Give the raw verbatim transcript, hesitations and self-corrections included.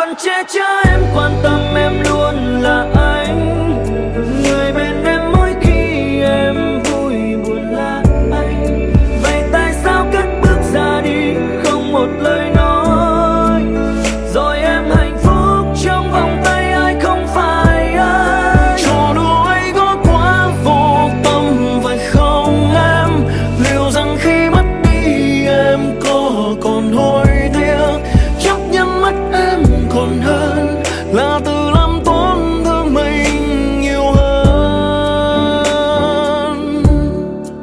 che chở em, quan tâm em luôn là